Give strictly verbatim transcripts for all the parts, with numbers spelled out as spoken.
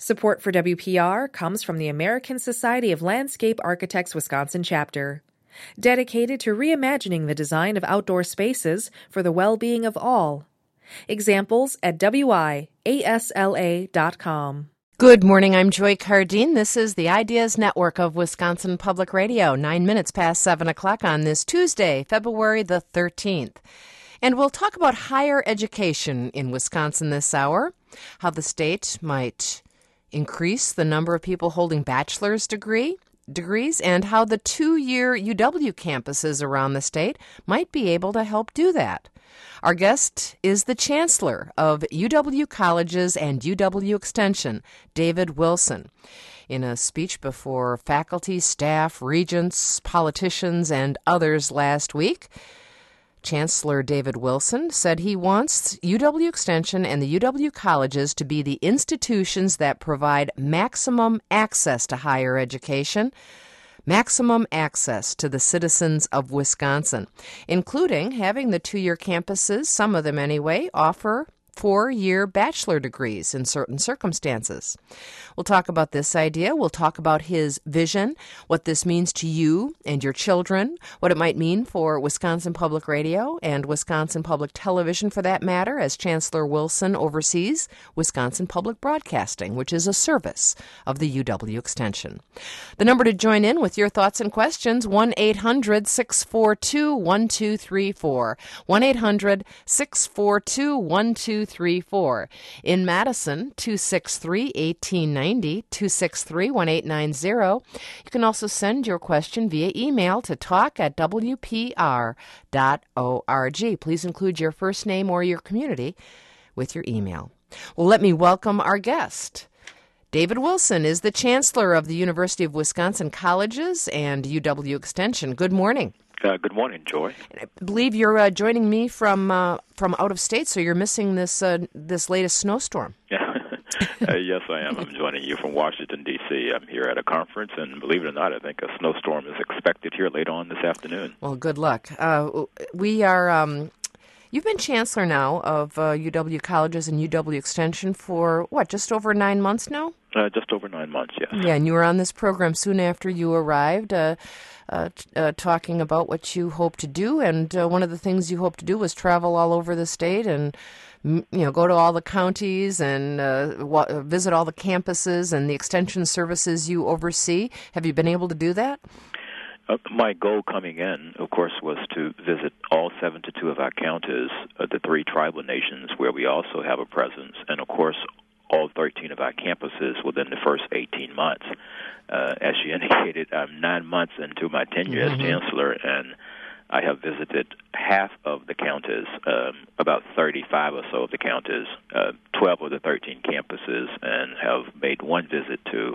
Support for W P R comes from the American Society of Landscape Architects Wisconsin chapter, dedicated to reimagining the design of outdoor spaces for the well-being of all. Examples at W I A S L A dot com. Good morning, I'm Joy Cardine. This is the Ideas Network of Wisconsin Public Radio, nine minutes past seven o'clock on this Tuesday, February the thirteenth. And we'll talk about higher education in Wisconsin this hour, how the state might increase the number of people holding bachelor's degree degrees, and how the two-year U W campuses around the state might be able to help do that. Our guest is the Chancellor of U W Colleges and U W Extension, David Wilson. In a speech before faculty, staff, regents, politicians, and others last week, Chancellor David Wilson said he wants U W Extension and the U W Colleges to be the institutions that provide maximum access to higher education, maximum access to the citizens of Wisconsin, including having the two-year campuses, some of them anyway, offer four-year bachelor degrees in certain circumstances. We'll talk about this idea. We'll talk about his vision, what this means to you and your children, what it might mean for Wisconsin Public Radio and Wisconsin Public Television, for that matter, as Chancellor Wilson oversees Wisconsin Public Broadcasting, which is a service of the U W Extension. The number to join in with your thoughts and questions, one eight hundred six four two one two three four, one eight hundred six four two one two three four. In Madison, two six three, one eight nine zero, two six three, one eight nine zero. You can also send your question via email to talk at w p r dot org. Please include your first name or your community with your email. Well, let me welcome our guest. David Wilson is the Chancellor of the University of Wisconsin Colleges and U W Extension. Good morning. Uh, good morning, Joy. I believe you're uh, joining me from uh, from out of state, so you're missing this uh, this latest snowstorm. Yeah. uh, yes, I am. I'm joining you from Washington, D C I'm here at a conference, and believe it or not, I think a snowstorm is expected here later on this afternoon. Well, good luck. Uh, we are. Um, you've been Chancellor now of uh, U W Colleges and U W Extension for, what, just over nine months now? Uh, just over nine months, yes. Yeah, and you were on this program soon after you arrived, uh, uh, uh, talking about what you hope to do, and uh, one of the things you hope to do was travel all over the state and, you know, go to all the counties and uh, w- visit all the campuses and the extension services you oversee. Have you been able to do that? Uh, my goal coming in, of course, was to visit all seventy-two of our counties, uh, the three tribal nations where we also have a presence, and, of course, all thirteen of our campuses within the first eighteen months. Uh, as you indicated, I'm nine months into my tenure mm-hmm. as Chancellor, and I have visited half of the counties, um, about thirty-five or so of the counties, uh, twelve of the thirteen campuses, and have made one visit to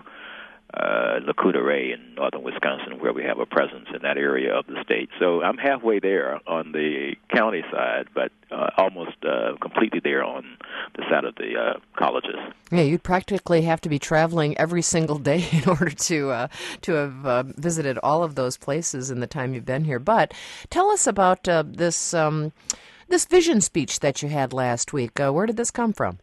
uh, Lakota Ray in northern Wisconsin, where we have a presence in that area of the state. So I'm halfway there on the county side, but uh, almost uh, completely there on the side of the uh, colleges. Yeah, you'd practically have to be traveling every single day in order to uh, to have uh, visited all of those places in the time you've been here. But tell us about uh, this um, this vision speech that you had last week. Uh, where did this come from?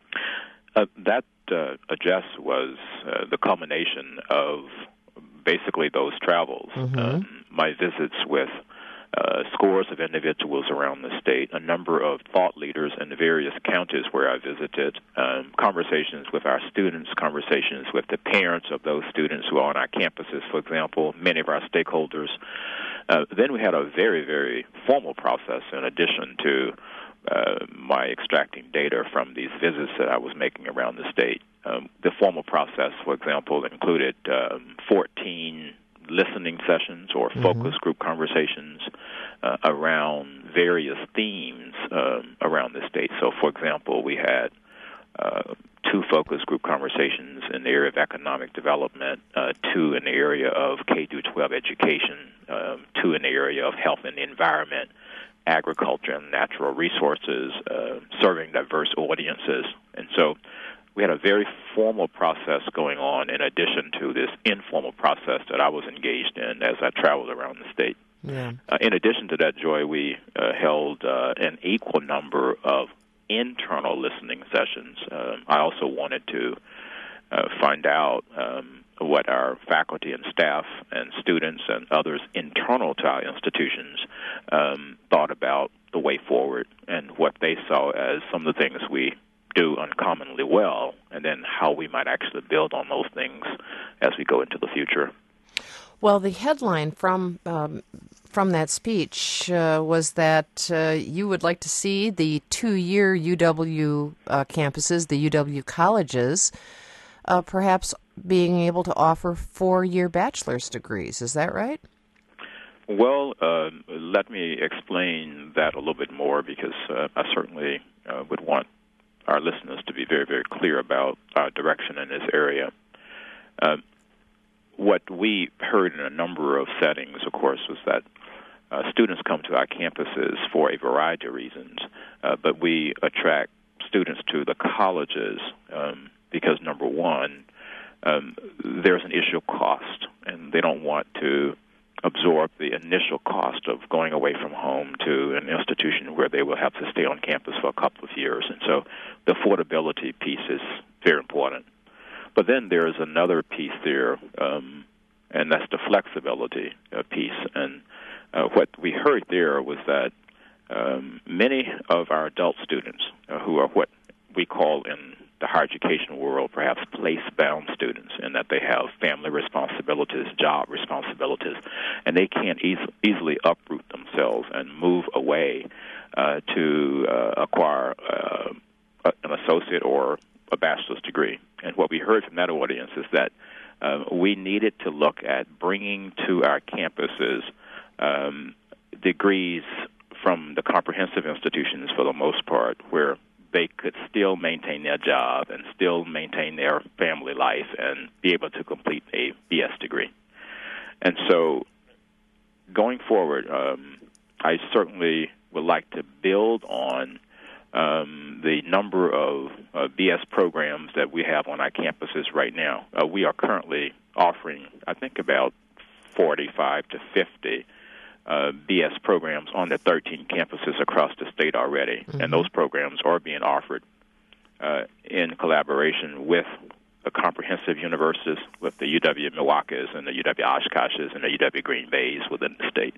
Uh, that uh, address was uh, the culmination of basically those travels. Mm-hmm. Um, my visits with uh, scores of individuals around the state, a number of thought leaders in the various counties where I visited, um, conversations with our students, conversations with the parents of those students who are on our campuses, for example, many of our stakeholders. Uh, then we had a very, very formal process in addition to Uh, my extracting data from these visits that I was making around the state. Um, the formal process, for example, included um, fourteen listening sessions or mm-hmm. focus group conversations uh, around various themes um, around the state. So, for example, we had uh, two focus group conversations in the area of economic development, uh, two in the area of K through twelve education, um, two in the area of health and the environment, agriculture and natural resources, uh, serving diverse audiences. And so we had a very formal process going on in addition to this informal process that I was engaged in as I traveled around the state. Yeah. Uh, in addition to that, Joy, we uh, held uh, an equal number of internal listening sessions. Um, I also wanted to uh, find out um, what our faculty and staff and students and others internal to our institutions um, thought about the way forward and what they saw as some of the things we do uncommonly well, and then how we might actually build on those things as we go into the future. Well, the headline from um, from that speech uh, was that uh, you would like to see the two-year U W uh, campuses, the U W colleges, uh, perhaps being able to offer four-year bachelor's degrees. Is that right? Well, uh, let me explain that a little bit more, because uh, I certainly uh, would want our listeners to be very, very clear about our direction in this area. Uh, what we heard in a number of settings, of course, was that uh, students come to our campuses for a variety of reasons, uh, but we attract students to the colleges um, because, number one, um, there's an issue of cost, and they don't want to absorb the initial cost of going away from home to an institution where they will have to stay on campus for a couple of years. And so the affordability piece is very important. But then there is another piece there, um, and that's the flexibility uh, piece. And uh, what we heard there was that um, many of our adult students, uh, who are what we call in the higher education world perhaps place-bound students, in that they have family responsibilities, job responsibilities, and they can't eas- easily uproot themselves and move away uh, to uh, acquire uh, an associate or a bachelor's degree. And what we heard from that audience is that uh, we needed to look at bringing to our campuses um, degrees from the comprehensive institutions, for the most part, where they could still maintain their job and still maintain their family life and be able to complete a B S degree. And so going forward, um, I certainly would like to build on um, the number of uh, B S programs that we have on our campuses right now. Uh, we are currently offering, I think, about forty-five to fifty Uh, B S programs on the thirteen campuses across the state already, mm-hmm. and those programs are being offered uh, in collaboration with the comprehensive universities, with the U W Milwaukee's and the U W Oshkosh's and the U W Green Bay's within the state.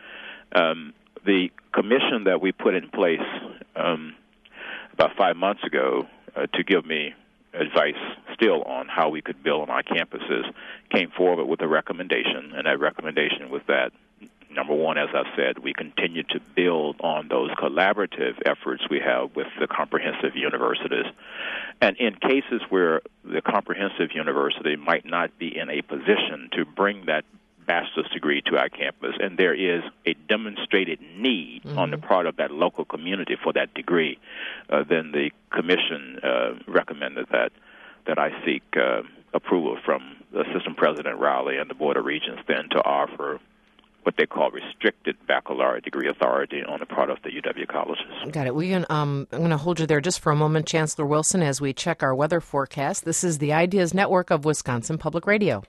Um, the commission that we put in place um, about five months ago uh, to give me advice still on how we could build on our campuses came forward with a recommendation, and that recommendation was that, number one, as I've said, we continue to build on those collaborative efforts we have with the comprehensive universities. And in cases where the comprehensive university might not be in a position to bring that bachelor's degree to our campus, and there is a demonstrated need mm-hmm. on the part of that local community for that degree, uh, then the commission uh, recommended that that I seek uh, approval from the Assistant President Rowley and the Board of Regents then to offer what they call restricted baccalaureate degree authority on the part of the U W colleges. Got it. We can, um, I'm going to hold you there just for a moment, Chancellor Wilson, as we check our weather forecast. This is the Ideas Network of Wisconsin Public Radio.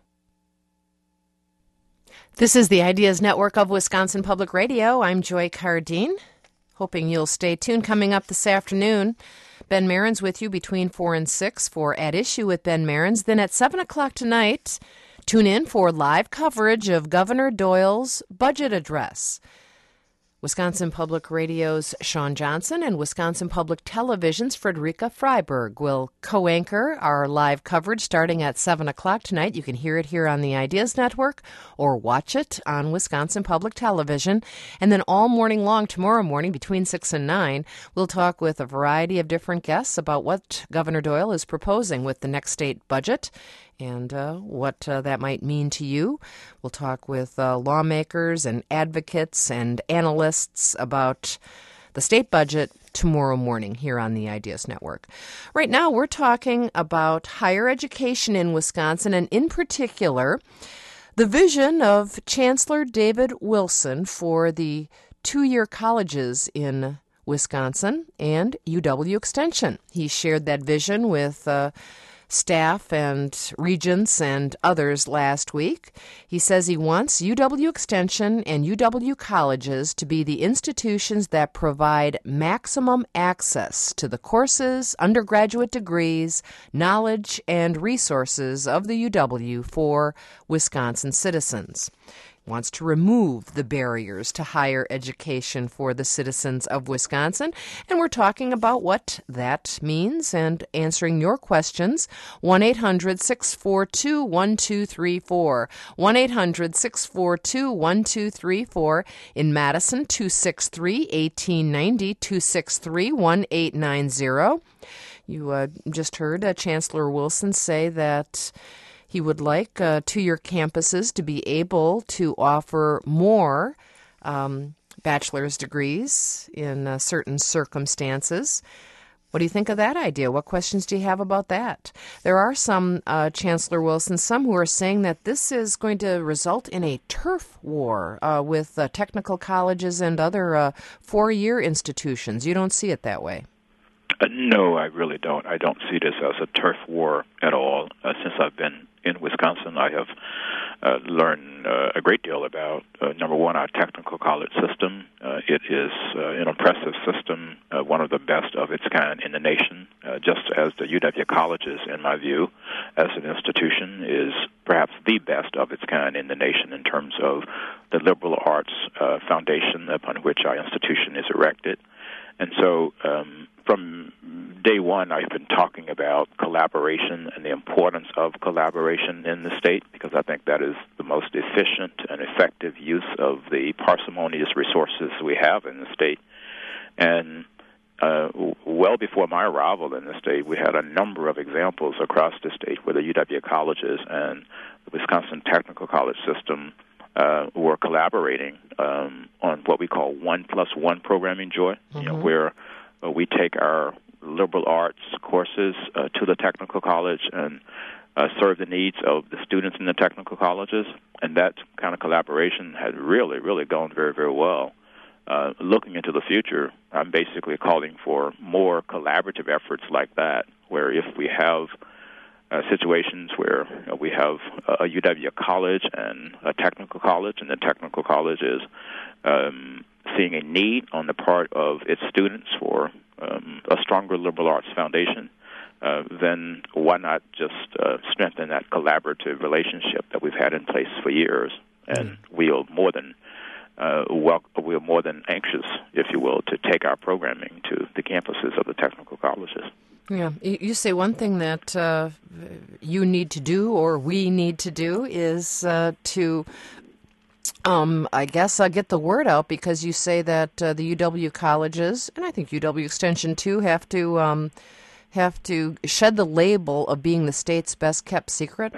This is the Ideas Network of Wisconsin Public Radio. I'm Joy Cardine, hoping you'll stay tuned. Coming up this afternoon, Ben Marins with you between four and six for At Issue with Ben Marins. Then at seven o'clock tonight, tune in for live coverage of Governor Doyle's budget address. Wisconsin Public Radio's Sean Johnson and Wisconsin Public Television's Frederica Freiberg will co-anchor our live coverage starting at seven o'clock tonight. You can hear it here on the Ideas Network or watch it on Wisconsin Public Television. And then all morning long tomorrow morning between six and nine, we'll talk with a variety of different guests about what Governor Doyle is proposing with the next state budget and uh, what uh, that might mean to you. We'll talk with uh, lawmakers and advocates and analysts about the state budget tomorrow morning here on the Ideas Network. Right now, we're talking about higher education in Wisconsin, and in particular, the vision of Chancellor David Wilson for the two-year colleges in Wisconsin and U W Extension. He shared that vision with uh, staff and regents and others last week. He says he wants U W Extension and U W colleges to be the institutions that provide maximum access to the courses, undergraduate degrees, knowledge, and resources of the U W for Wisconsin citizens. Wants to remove the barriers to higher education for the citizens of Wisconsin. And we're talking about what that means and answering your questions. one eight hundred six four two one two three four. one eight hundred six four two one two three four. In Madison, two six three one eight nine zero, two six three one eight nine zero. You uh, just heard uh, Chancellor Wilson say that he would like uh, two-year campuses to be able to offer more um, bachelor's degrees in uh, certain circumstances. What do you think of that idea? What questions do you have about that? There are some, uh, Chancellor Wilson, some who are saying that this is going to result in a turf war uh, with uh, technical colleges and other uh, four-year institutions. You don't see it that way? Uh, no, I really don't. I don't see this as a turf war at all. Uh, since I've been in Wisconsin, I have uh, learned uh, a great deal about, uh, number one, our technical college system. Uh, it is uh, an impressive system, uh, one of the best of its kind in the nation, uh, just as the U W colleges, in my view, as an institution, is perhaps the best of its kind in the nation in terms of the liberal arts uh, foundation upon which our institution is erected. And so um, from day one, I've been talking about collaboration and the importance of collaboration in the state, because I think that is the most efficient and effective use of the parsimonious resources we have in the state. And uh, well before my arrival in the state, we had a number of examples across the state where the U W colleges and the Wisconsin Technical College system Uh, were collaborating um, on what we call one plus one programming joy, mm-hmm. you know, where uh, we take our liberal arts courses uh, to the technical college and uh, serve the needs of the students in the technical colleges. And that kind of collaboration had really, really gone very, very well. Uh, looking into the future, I'm basically calling for more collaborative efforts like that, where if we have Uh, situations where you know, we have a U W college and a technical college, and the technical college is um, seeing a need on the part of its students for um, a stronger liberal arts foundation, uh, then why not just uh, strengthen that collaborative relationship that we've had in place for years? And mm. we'll more than uh, well, we're more than anxious, if you will, to take our programming to the campuses of the technical colleges. Yeah, you say one thing that uh, you need to do, or we need to do, is uh, to, um, I guess, uh, get the word out, because you say that uh, the U W colleges, and I think U W Extension too, have to um, have to shed the label of being the state's best kept secret.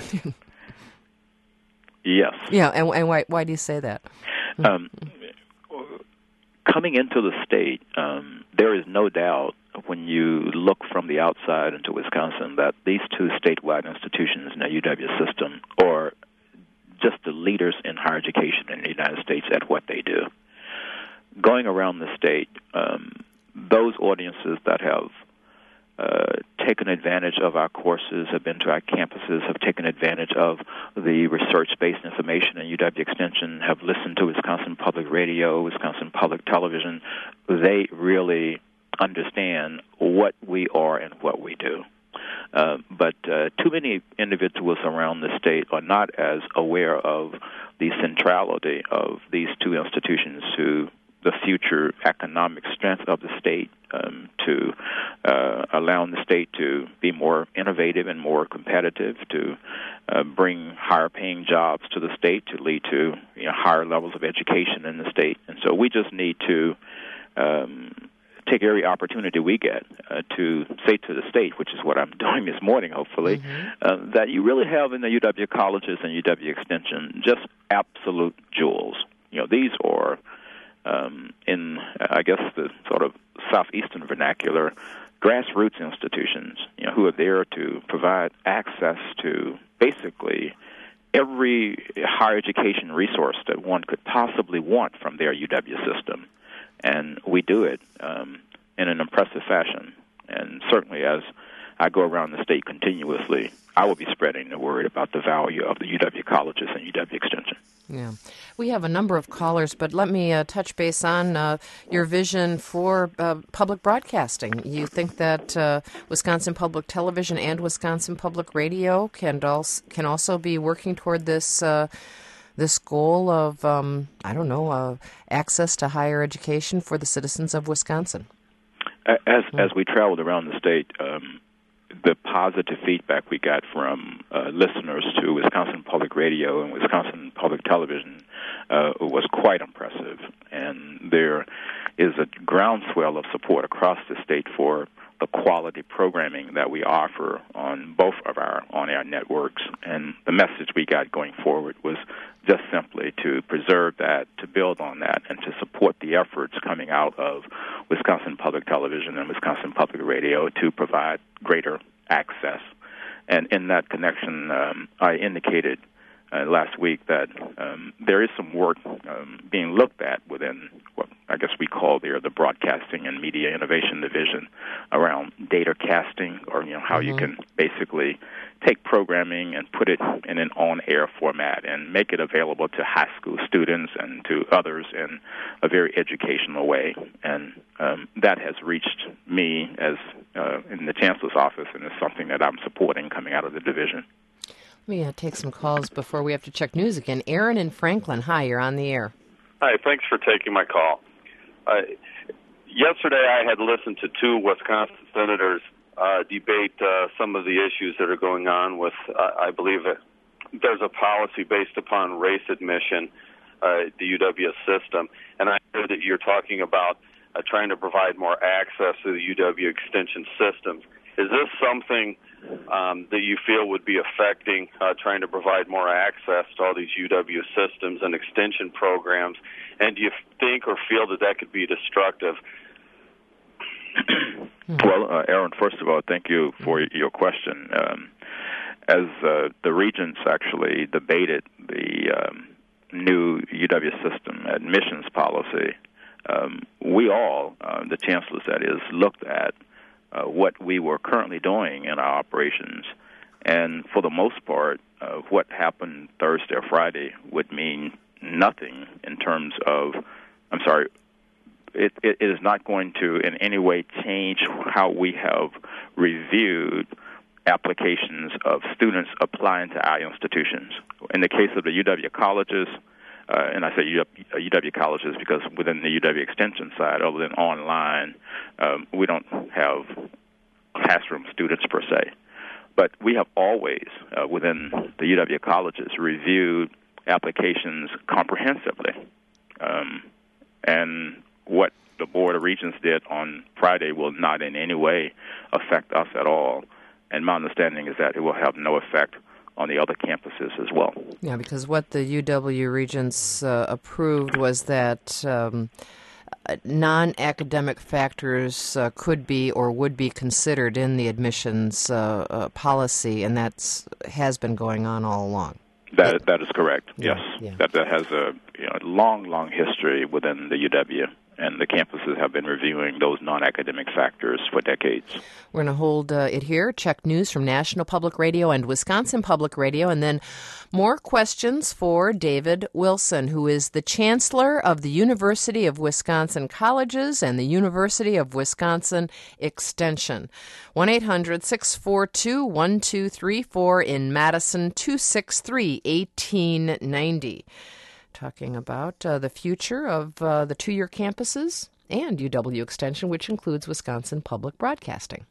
Yes. Yeah, and, and why why do you say that? Um, coming into the state, um, there is no doubt, when you look from the outside into Wisconsin, that these two statewide institutions in the U W system are just the leaders in higher education in the United States at what they do. Going around the state, um, those audiences that have uh, taken advantage of our courses, have been to our campuses, have taken advantage of the research-based information in U W Extension, have listened to Wisconsin Public Radio, Wisconsin Public Television, they really understand what we are and what we do. Uh, but uh, too many individuals around the state are not as aware of the centrality of these two institutions to the future economic strength of the state, um, to uh, allowing the state to be more innovative and more competitive, to uh, bring higher-paying jobs to the state, to lead to you know, higher levels of education in the state. And so we just need to um, take every opportunity we get uh, to say to the state, which is what I'm doing this morning, hopefully, mm-hmm. uh, that you really have in the U W colleges and U W Extension just absolute jewels. You know, these are, um, in, I guess, the sort of southeastern vernacular, grassroots institutions, you know, who are there to provide access to basically every higher education resource that one could possibly want from their U W system. And we do it um, in an impressive fashion. And certainly, as I go around the state continuously, I will be spreading the word about the value of the U W colleges and U W Extension. Yeah. We have a number of callers, but let me uh, touch base on uh, your vision for uh, public broadcasting. You think that uh, Wisconsin Public Television and Wisconsin Public Radio can also, can also be working toward this uh, this goal of, um, I don't know, uh, access to higher education for the citizens of Wisconsin? As, mm-hmm. as we traveled around the state, um, the positive feedback we got from uh, listeners to Wisconsin Public Radio and Wisconsin Public Television uh, was quite impressive. And there is a groundswell of support across the state for the quality programming that we offer on both of our on-air networks. And the message we got going forward was just simply to preserve that, to build on that, and to support the efforts coming out of Wisconsin Public Television and Wisconsin Public Radio to provide greater access. And in that connection, um, I indicated uh, last week that um, there is some work um, being looked at within what I guess we call there the Broadcasting and Media Innovation Division around data casting, or you know how mm-hmm. you can basically take programming and put it in an on-air format and make it available to high school students and to others in a very educational way. And um, that has reached me as uh, in the Chancellor's office, and is something that I'm supporting coming out of the division. Let me uh, take some calls before we have to check news again. Aaron in Franklin, hi, you're on the air. Hi, thanks for taking my call. Uh, yesterday I had listened to two Wisconsin senators uh, debate uh, some of the issues that are going on with, uh, I believe, uh, there's a policy based upon race admission, uh, the U W system, and I heard that you're talking about uh, trying to provide more access to the U W extension systems. Is this something um, that you feel would be affecting uh, trying to provide more access to all these U W systems and extension programs? And do you think or feel that that could be destructive? Well, uh, Aaron, first of all, thank you for your question. Um, as uh, the regents actually debated the um, new U W system admissions policy, um, we all, uh, the chancellors that is, looked at Uh, what we were currently doing in our operations. And for the most part, uh, what happened Thursday or Friday would mean nothing in terms of, I'm sorry, it, it is not going to in any way change how we have reviewed applications of students applying to our institutions. In the case of the U W colleges, Uh, and I say U W colleges because within the U W extension side, other than online, um, we don't have classroom students per se. But we have always, uh, within the U W colleges, reviewed applications comprehensively. Um, and what the Board of Regents did on Friday will not in any way affect us at all. And my understanding is that it will have no effect on the other campuses as well. Yeah, because what the U W Regents uh, approved was that um, non-academic factors uh, could be or would be considered in the admissions uh, uh, policy, and that's has been going on all along. That that is correct. Yeah, yes, yeah. that that has a you know, long, long history within the U W. And the campuses have been reviewing those non-academic factors for decades. We're going to hold uh, it here, check news from National Public Radio and Wisconsin Public Radio, and then more questions for David Wilson, who is the Chancellor of the University of Wisconsin Colleges and the University of Wisconsin Extension. one eight hundred six four two one two three four in Madison, two six three one eight nine zero. Talking about uh, the future of uh, the two-year campuses and U W Extension, which includes Wisconsin Public Broadcasting.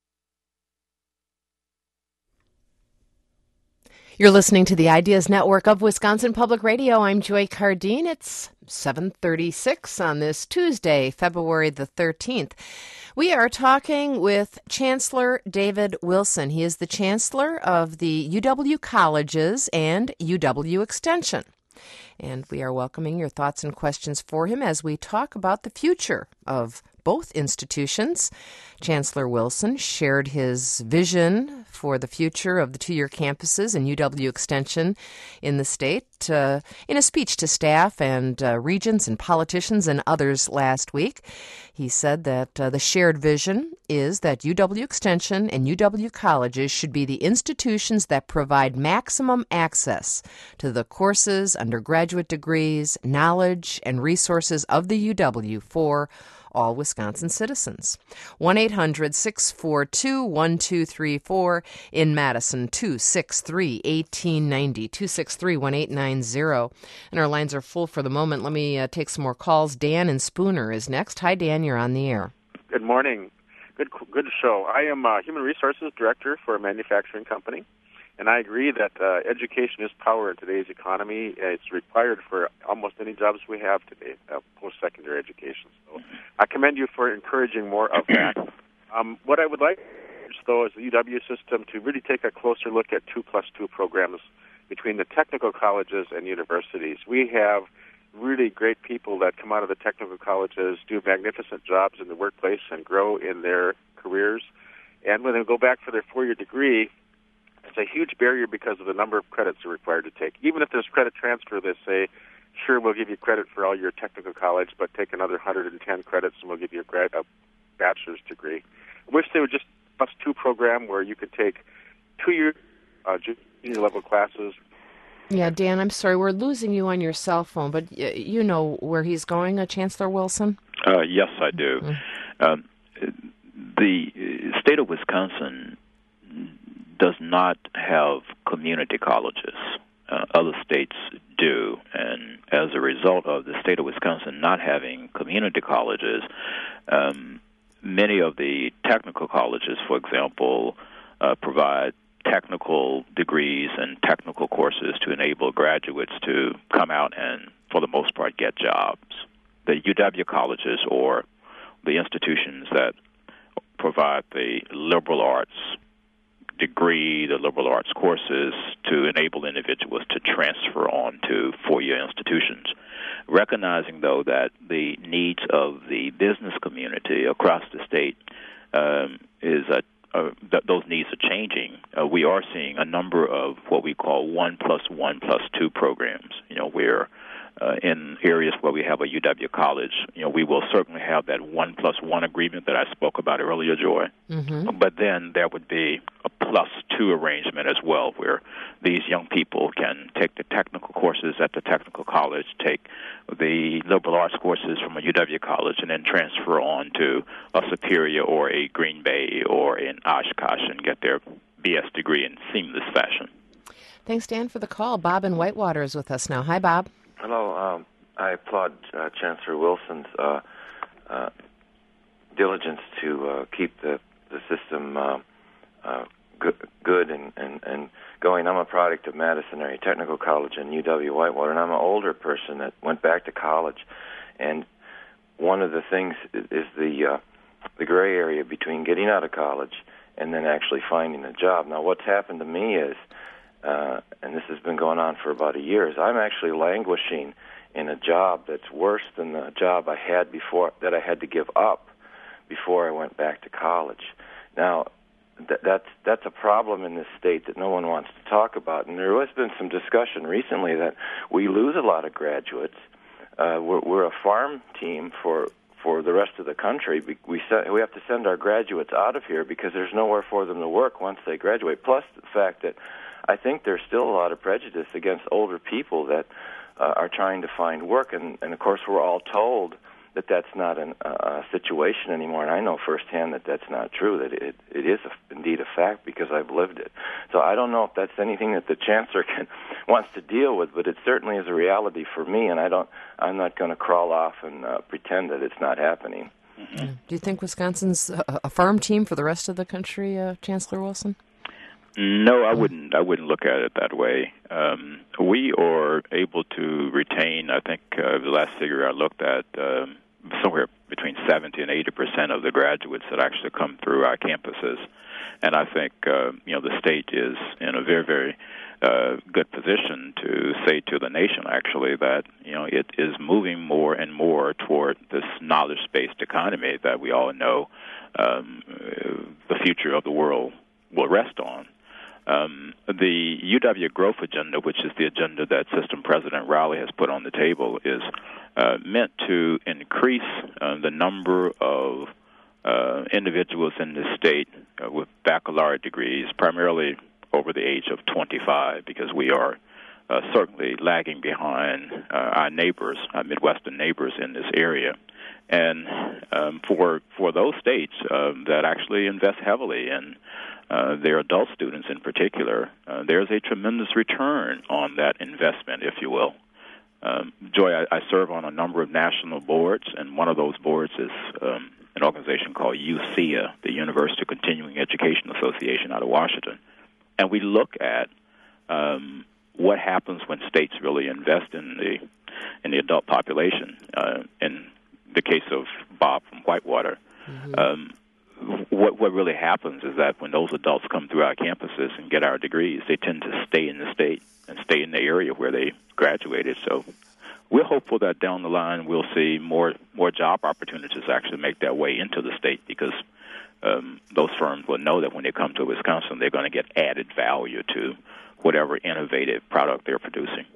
You're listening to the Ideas Network of Wisconsin Public Radio. I'm Joy Cardine. It's seven thirty-six on this Tuesday, February the thirteenth. We are talking with Chancellor David Wilson. He is the Chancellor of the U W Colleges and U W Extension. And we are welcoming your thoughts and questions for him as we talk about the future of both institutions. Chancellor Wilson shared his vision for the future of the two-year campuses and U W Extension in the state uh, in a speech to staff and uh, regents and politicians and others last week. He said that uh, the shared vision is that U W Extension and U W colleges should be the institutions that provide maximum access to the courses, undergraduate degrees, knowledge, and resources of the U W for all Wisconsin citizens. one eight hundred six four two one two three four. In Madison, two six three one eight nine zero, two six three one eight nine zero. And our lines are full for the moment. Let me uh, take some more calls. Dan in Spooner is next. Hi, Dan. You're on the air. Good morning. Good good show. I am a Human Resources Director for a manufacturing company, and I agree that uh, education is power in today's economy. It's required for almost any jobs we have today, uh, post-secondary education. So I commend you for encouraging more of that. Um, what I would like, though, is the U W system to really take a closer look at two plus two programs between the technical colleges and universities. We have really great people that come out of the technical colleges, do magnificent jobs in the workplace, and grow in their careers. And when they go back for their four-year degree, it's a huge barrier because of the number of credits they're required to take. Even if there's credit transfer, they say, sure, we'll give you credit for all your technical college, but take another one hundred ten credits and we'll give you a, grad, a bachelor's degree. I wish they would just plus two program where you could take two-year uh, junior level classes. Yeah, Dan, I'm sorry, we're losing you on your cell phone, but y- you know where he's going, uh, Chancellor Wilson? Uh, yes, I do. Mm-hmm. Um, the state of Wisconsin does not have community colleges. Uh, other states do, and as a result of the state of Wisconsin not having community colleges, um, many of the technical colleges, for example, uh, provide technical degrees and technical courses to enable graduates to come out and, for the most part, get jobs. The U W colleges, or the institutions that provide the liberal arts degree, the liberal arts courses, to enable individuals to transfer on to four-year institutions. Recognizing, though, that the needs of the business community across the state um, is a Uh, th- those needs are changing. Uh, we are seeing a number of what we call one plus one plus two programs. You know, where uh, in areas where we have a U W college, you know, we will certainly have that one plus one agreement that I spoke about earlier, Joy. Mm-hmm. But then there would be a plus two arrangement as well, where these young people can take the technical courses at the technical college, take the liberal arts courses from a U W college, and then transfer on to a Superior or a Green Bay or an Oshkosh and get their B S degree in seamless fashion. Thanks, Dan, for the call. Bob in Whitewater is with us now. Hi, Bob. Hello. Um, I applaud uh, Chancellor Wilson's uh, uh, diligence to uh, keep the, the system uh, uh, good, good and, and, and going. I'm a product of Madison Area Technical College and U W Whitewater, and I'm an older person that went back to college. And one of the things is the uh, the gray area between getting out of college and then actually finding a job. Now, what's happened to me is, uh, and this has been going on for about a year, is I'm actually languishing in a job that's worse than the job I had before, that I had to give up before I went back to college. Now, th- that's that's a problem in this state that no one wants to talk about, and there has been some discussion recently that we lose a lot of graduates. Uh, we're, we're a farm team for for the rest of the country. We se- we have to send our graduates out of here because there's nowhere for them to work once they graduate. Plus the fact that I think there's still a lot of prejudice against older people that uh, are trying to find work, and, and of course we're all told that that's not a uh, situation anymore, and I know firsthand that that's not true, that it, it is a, indeed a fact because I've lived it. So I don't know if that's anything that the chancellor can, wants to deal with, but it certainly is a reality for me, and I don't, I'm not going to crawl off and uh, pretend that it's not happening. Mm-hmm. Do you think Wisconsin's a, a farm team for the rest of the country, uh, Chancellor Wilson? No, I wouldn't. I wouldn't look at it that way. Um, we are able to retain, I think, uh, the last figure I looked at, um, somewhere between seventy and eighty percent of the graduates that actually come through our campuses. And I think, uh, you know, the state is in a very, very uh, good position to say to the nation, actually, that you know it is moving more and more toward this knowledge-based economy that we all know um, the future of the world will rest on. Um, the U W Growth Agenda, which is the agenda that System President Rowley has put on the table, is uh, meant to increase uh, the number of uh, individuals in the state uh, with baccalaureate degrees, primarily over the age of twenty-five, because we are uh, certainly lagging behind uh, our neighbors, our Midwestern neighbors in this area. And um, for for those states um, that actually invest heavily in uh, their adult students in particular, uh, there's a tremendous return on that investment, if you will. Um, Joy, I, I serve on a number of national boards, and one of those boards is um, an organization called U C E A, the University Continuing Education Association out of Washington. And we look at um, what happens when states really invest in the in the adult population. Uh, in the case of Bob from Whitewater, mm-hmm. um, what what really happens is that when those adults come through our campuses and get our degrees, they tend to stay in the state and stay in the area where they graduated. So we're hopeful that down the line we'll see more more job opportunities actually make their way into the state, because Um, those firms will know that when they come to Wisconsin, they're going to get added value to whatever innovative product they're producing.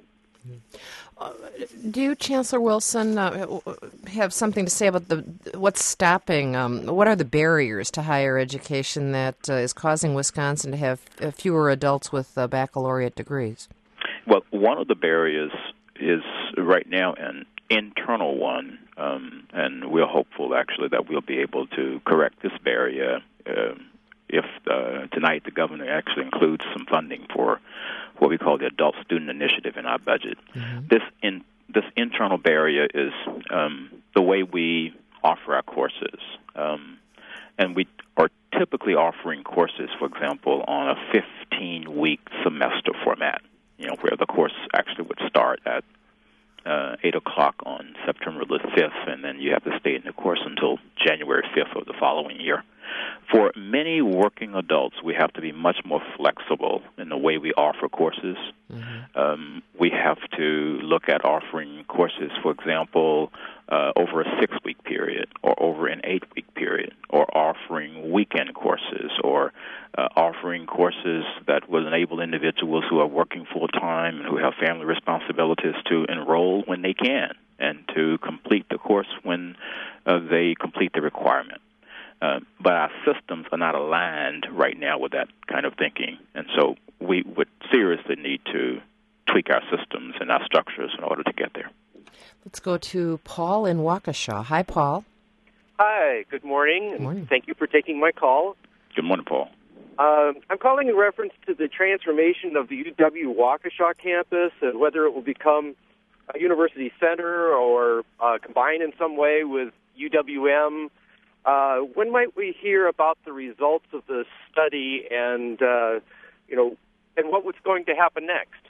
Uh, do you, Chancellor Wilson, uh, have something to say about the what's stopping, um, what are the barriers to higher education that uh, is causing Wisconsin to have uh, fewer adults with uh, baccalaureate degrees? Well, one of the barriers is right now an internal one, um, and we're hopeful, actually, that we'll be able to correct this barrier uh, if uh, tonight the governor actually includes some funding for what we call the Adult Student Initiative in our budget. Mm-hmm. This in this internal barrier is um, the way we offer our courses, um, and we are typically offering courses, for example, on a fifteen-week semester format, you know, where the course actually would start at Uh, eight o'clock on September the fifth, and then you have to stay in the course until January fifth of the following year. For many working adults, we have to be much more flexible in the way we offer courses. Mm-hmm. Um, we have to look at offering courses, for example, uh, over a six-week period or over an eight-week period, or offering weekend courses, or uh, offering courses that will enable individuals who are working full-time and who have family responsibilities to enroll when they can and to complete the course when uh, they complete the requirement. Uh, but our systems are not aligned right now with that kind of thinking, and so we would seriously need to tweak our systems and our structures in order to get there. Let's go to Paul in Waukesha. Hi, Paul. Hi, good morning. Good morning. Thank you for taking my call. Good morning, Paul. Uh, I'm calling in reference to the transformation of the U W Waukesha campus and whether it will become a university center or uh, combine in some way with U W M. Uh, when might we hear about the results of the study and, uh, you know, and what was going to happen next?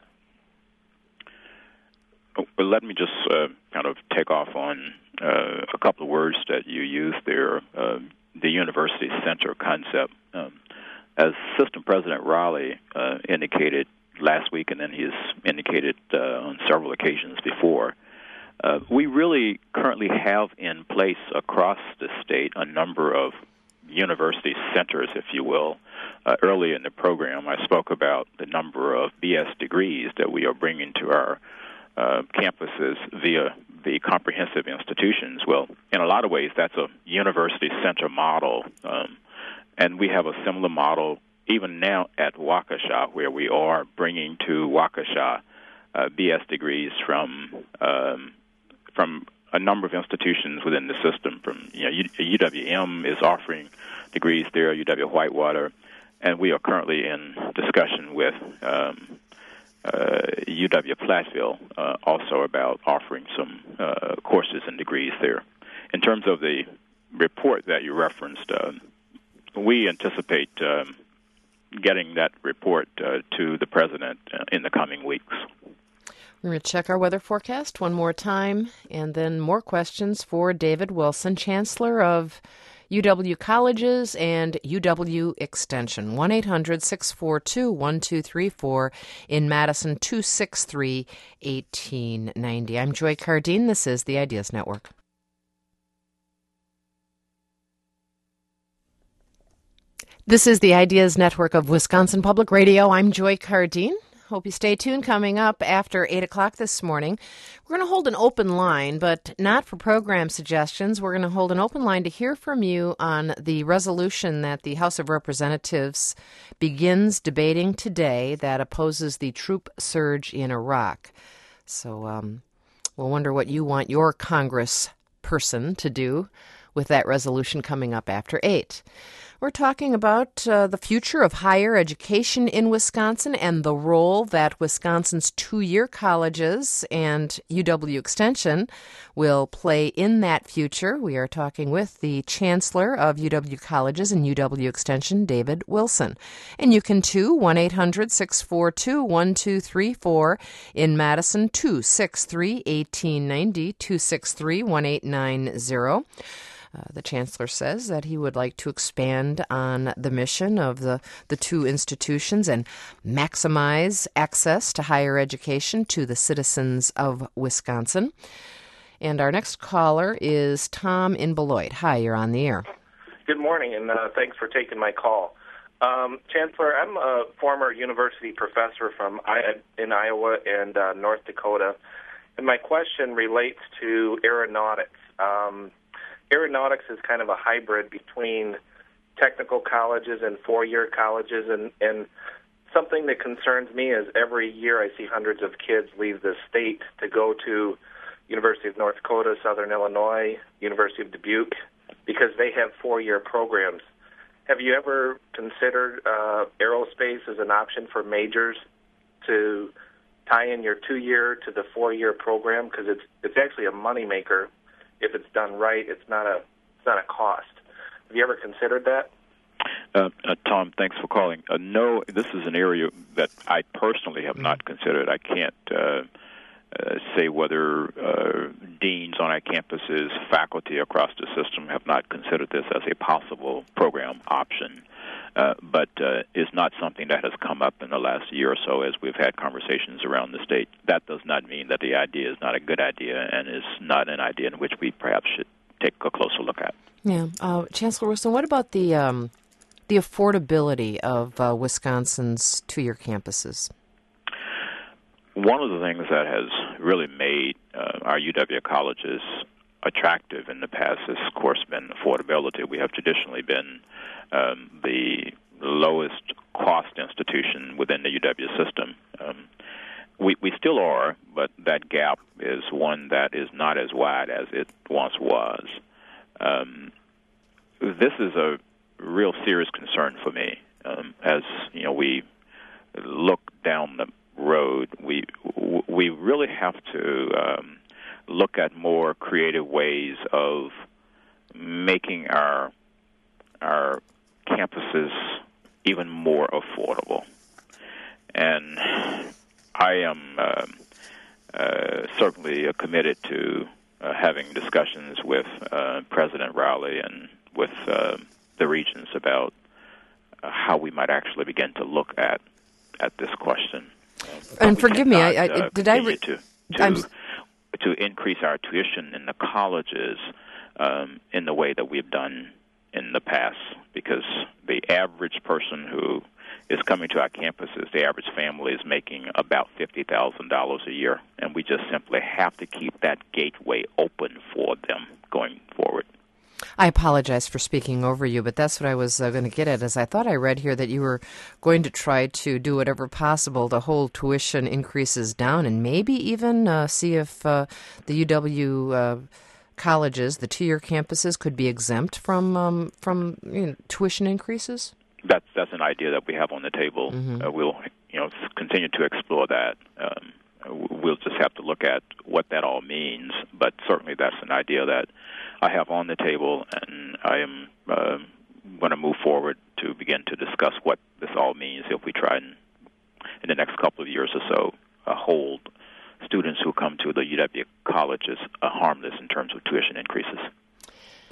Well, let me just uh, kind of take off on uh, a couple of words that you used there, uh, the university center concept. Um, as System President Rowley uh, indicated last week, and then he's indicated uh, on several occasions before, Uh, we really currently have in place across the state a number of university centers, if you will. Uh, early in the program, I spoke about the number of B S degrees that we are bringing to our uh, campuses via the comprehensive institutions. Well, in a lot of ways, that's a university center model, um, and we have a similar model even now at Waukesha, where we are bringing to Waukesha uh, B S degrees from um, from a number of institutions within the system. From you know, U W M is offering degrees there, U W Whitewater, and we are currently in discussion with um, uh, U W Platteville uh, also about offering some uh, courses and degrees there. In terms of the report that you referenced, uh, we anticipate um, getting that report uh, to the president uh, in the coming weeks. We're going to check our weather forecast one more time, and then more questions for David Wilson, Chancellor of U W Colleges and U W Extension. one eight hundred six four two one two three four. In Madison, two six three one eight nine zero. I'm Joy Cardine. This is the Ideas Network. This is the Ideas Network of Wisconsin Public Radio. I'm Joy Cardine. Hope you stay tuned. Coming up after eight o'clock this morning, we're going to hold an open line, but not for program suggestions. We're going to hold an open line to hear from you on the resolution that the House of Representatives begins debating today that opposes the troop surge in Iraq. So um, we'll wonder what you want your Congress person to do with that resolution coming up after eight. We're talking about uh, the future of higher education in Wisconsin and the role that Wisconsin's two-year colleges and U W Extension will play in that future. We are talking with the Chancellor of U W Colleges and U W Extension, David Wilson. And you can, too, one eight hundred six four two one two three four. In Madison, two six three one eight nine zero, two six three one eight nine zero. Uh, the Chancellor says that he would like to expand on the mission of the, the two institutions and maximize access to higher education to the citizens of Wisconsin. And our next caller is Tom in Beloit. Hi, you're on the air. Good morning, and uh, thanks for taking my call. Um, Chancellor, I'm a former university professor from I- in Iowa and uh, North Dakota, and my question relates to aeronautics. Um, Aeronautics is kind of a hybrid between technical colleges and four-year colleges, and, and something that concerns me is every year I see hundreds of kids leave the state to go to University of North Dakota, Southern Illinois, University of Dubuque, because they have four-year programs. Have you ever considered uh, aerospace as an option for majors to tie in your two-year to the four-year program? Because it's it's actually a moneymaker. If it's done right, it's not a it's not a cost. Have you ever considered that? Uh, uh, Tom, thanks for calling. Uh, no, this is an area that I personally have not considered. I can't uh, uh, say whether uh, deans on our campuses, faculty across the system have not considered this as a possible program option. Uh, but uh, it's not something that has come up in the last year or so as we've had conversations around the state. That does not mean that the idea is not a good idea and is not an idea in which we perhaps should take a closer look at. Yeah. Uh, Chancellor Wilson, what about the um, the affordability of uh, Wisconsin's two-year campuses? One of the things that has really made uh, our U W colleges attractive in the past has, of course, been affordability. We have traditionally been um, the lowest cost institution within the U W system. Um, we, we still are, but that gap is one that is not as wide as it once was. Um, this is a real serious concern for me. Um, as you know, we look down the road, we we really have to um, look at more creative ways of making our our campuses even more affordable. And I am uh, uh, certainly uh, committed to uh, having discussions with uh, President Rowley and with uh, the regents about uh, how we might actually begin to look at at this question. Uh, and forgive me, I, I uh, did I re- to to, to increase our tuition in the colleges um, in the way that we've done in the past, because the average person who is coming to our campuses, the average family is making about fifty thousand dollars a year, and we just simply have to keep that gateway open for them going forward. I apologize for speaking over you, but that's what I was uh, going to get at, is I thought I read here that you were going to try to do whatever possible to hold tuition increases down and maybe even uh, see if uh, the U W uh, colleges, the two-year campuses, could be exempt from um, from you know, tuition increases? That's that's an idea that we have on the table. Mm-hmm. Uh, we'll you know continue to explore that. Um, we'll just have to look at what that all means. But certainly, that's an idea that I have on the table, and I am uh, going to move forward to begin to discuss what this all means if we try and, in the next couple of years or so, uh, hold students who come to the U W colleges uh, harmless in terms of tuition increases.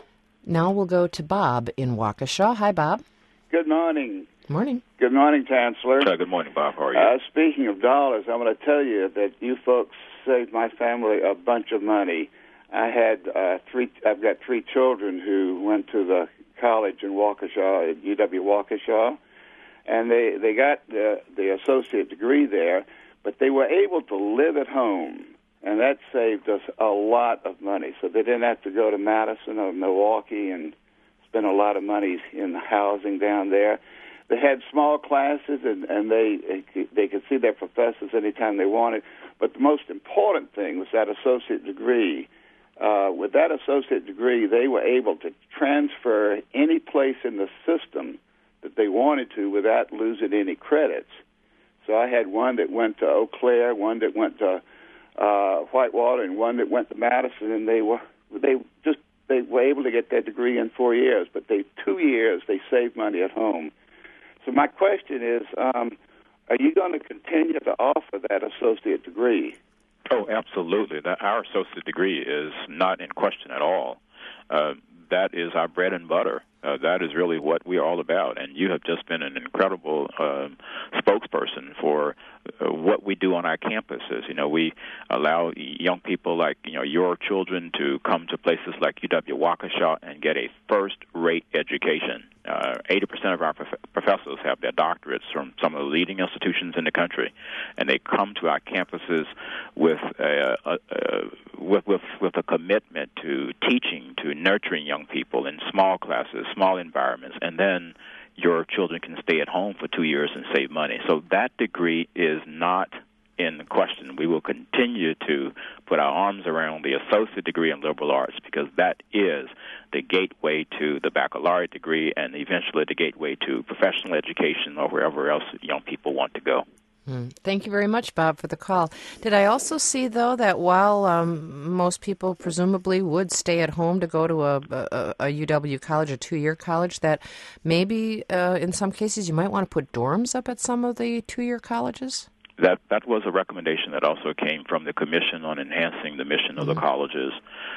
Now we'll go to Bob in Waukesha. Hi, Bob. Good morning. Morning. Good morning, Chancellor. Uh, good morning, Bob. How are you? Uh, speaking of dollars, I'm going to tell you that you folks saved my family a bunch of money. I had uh, three. I've got three children who went to the college in Waukesha, at U W Waukesha, and they they got the, the associate degree there, but they were able to live at home, and that saved us a lot of money. So they didn't have to go to Madison or Milwaukee and spend a lot of money in the housing down there. They had small classes, and, and they they could see their professors anytime they wanted. But the most important thing was that associate degree. Uh, with that associate degree, they were able to transfer any place in the system that they wanted to without losing any credits. So I had one that went to Eau Claire, one that went to uh, Whitewater, and one that went to Madison, and they were they just they were able to get that degree in four years. But they two years they saved money at home. So my question is, um, are you going to continue to offer that associate degree? Oh, absolutely. That, our associate degree is not in question at all. Uh, that is our bread and butter. Uh, that is really what we are all about. And you have just been an incredible uh, spokesperson for uh, what we do on our campuses. You know, we allow young people like, you know, your children to come to places like U W Waukesha and get a first-rate education. Uh, eighty percent of our prof- professors have their doctorates from some of the leading institutions in the country, and they come to our campuses with a, a, a, with, with, with a commitment to teaching, to nurturing young people in small classes, small environments, and then your children can stay at home for two years and save money. So that degree is not in question. We will continue to put our arms around the associate degree in liberal arts because that is the gateway to the baccalaureate degree and eventually the gateway to professional education or wherever else young people want to go. Mm. Thank you very much, Bob, for the call. Did I also see, though, that while um, most people presumably would stay at home to go to a, a, a U W college, a two-year college, that maybe uh, in some cases you might want to put dorms up at some of the two-year colleges? That that was a recommendation that also came from the Commission on Enhancing the Mission of mm-hmm. the Colleges.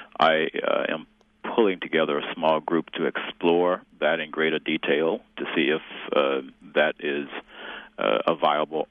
I uh, am pulling together a small group to explore that in greater detail to see if uh, that is uh, a viable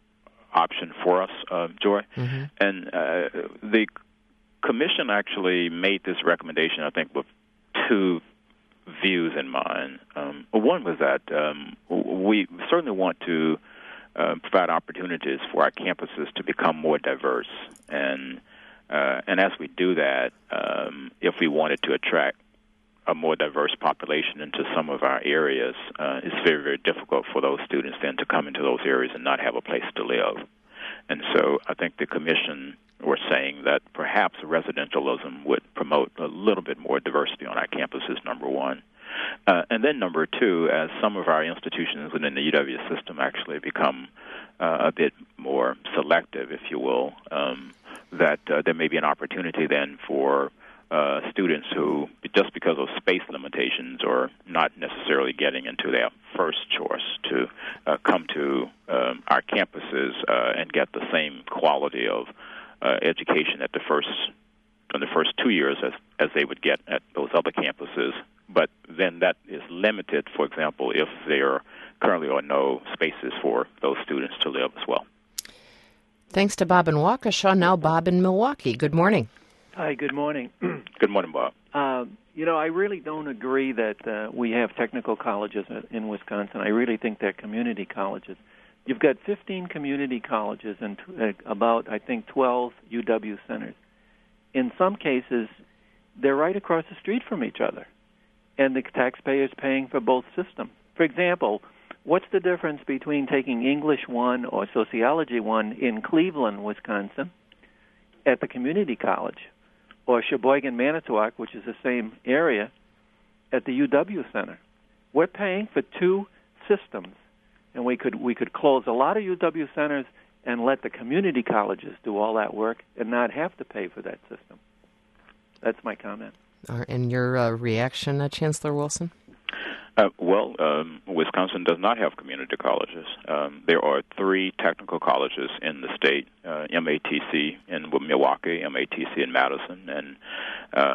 option for us, uh, Joy. Mm-hmm. And uh, the Commission actually made this recommendation, I think, with two views in mind. Um, one was that um, we certainly want to Uh, provide opportunities for our campuses to become more diverse. And uh, and as we do that, um, if we wanted to attract a more diverse population into some of our areas, uh, it's very, very difficult for those students then to come into those areas and not have a place to live. And so I think the Commission were saying that perhaps residentialism would promote a little bit more diversity on our campuses, number one. Uh, and then number two, as some of our institutions within the U W system actually become uh, a bit more selective, if you will, um, that uh, there may be an opportunity then for uh, students who, just because of space limitations or not necessarily getting into their first choice, to uh, come to um, our campuses uh, and get the same quality of uh, education at the first, in the first two years as, as they would get at those other campuses. But then that is limited, for example, if there currently are no spaces for those students to live as well. Thanks to Bob in Waukesha. Now Bob in Milwaukee. Good morning. Hi, good morning. Good morning, Bob. Uh, you know, I really don't agree that uh, we have technical colleges in Wisconsin. I really think they're community colleges. You've got fifteen community colleges and uh, about, I think, twelve U W centers. In some cases, they're right across the street from each other, and the taxpayers paying for both systems. For example, what's the difference between taking English one or Sociology one in Cleveland, Wisconsin, at the community college, or Sheboygan, Manitowoc, which is the same area, at the U W Center? We're paying for two systems, and we could we could close a lot of U W centers and let the community colleges do all that work and not have to pay for that system. That's my comment. Uh, and your uh, reaction, uh, Chancellor Wilson? Uh, well, um, Wisconsin does not have community colleges. Um, there are three technical colleges in the state, uh, M A T C in Milwaukee, M A T C in Madison, and um,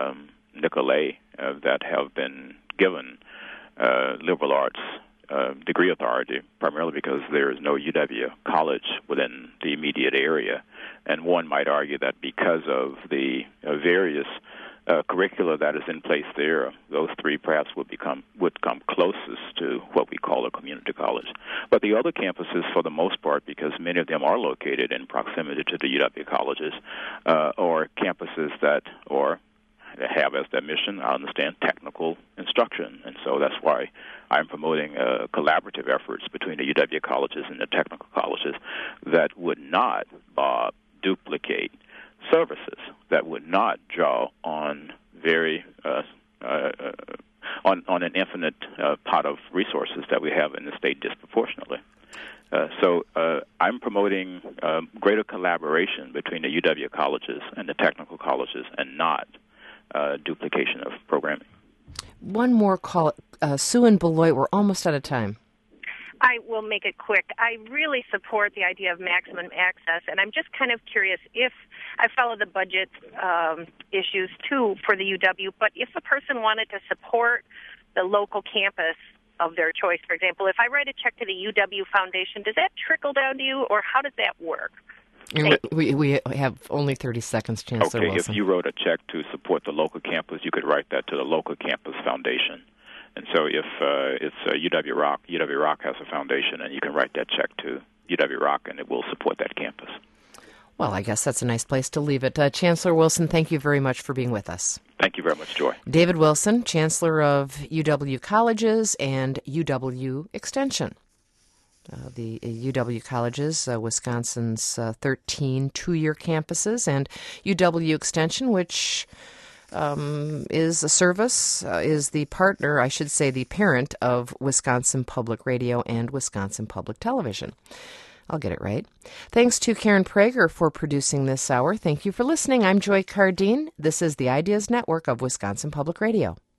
Nicolet uh, that have been given uh, liberal arts uh, degree authority, primarily because there is no U W college within the immediate area. And one might argue that because of the uh, various uh, curricula that is in place there, those three perhaps would become would come closest to what we call a community college. But the other campuses, for the most part, because many of them are located in proximity to the U W colleges, uh, or campuses that are have as their mission, I understand, technical instruction. And so that's why I'm promoting uh, collaborative efforts between the U W colleges and the technical colleges that would not uh, duplicate services, that would not draw on very uh, uh, on, on an infinite uh, pot of resources that we have in the state disproportionately. Uh, so uh, I'm promoting uh, greater collaboration between the U W colleges and the technical colleges, and not uh, duplication of programming. One more call. Uh, Sue and Beloit, we're almost out of time. I will make it quick. I really support the idea of maximum access, and I'm just kind of curious if I follow the budget um, issues, too, for the U W, but if a person wanted to support the local campus of their choice, for example, if I write a check to the U W Foundation, does that trickle down to you, or how does that work? We, we have only thirty seconds, Chancellor okay, Wilson. If you wrote a check to support the local campus, you could write that to the local campus foundation. And so if uh, it's uh, U W Rock, U W Rock has a foundation, and you can write that check to U W Rock, and it will support that campus. Well, I guess that's a nice place to leave it. Uh, Chancellor Wilson, thank you very much for being with us. Thank you very much, Joy. David Wilson, Chancellor of U W Colleges and U W Extension. Uh, the U W Colleges, uh, Wisconsin's uh, thirteen two-year campuses, and U W Extension, which um, is a service, uh, is the partner, I should say the parent of Wisconsin Public Radio and Wisconsin Public Television. I'll get it right. Thanks to Karen Prager for producing this hour. Thank you for listening. I'm Joy Cardine. This is the Ideas Network of Wisconsin Public Radio.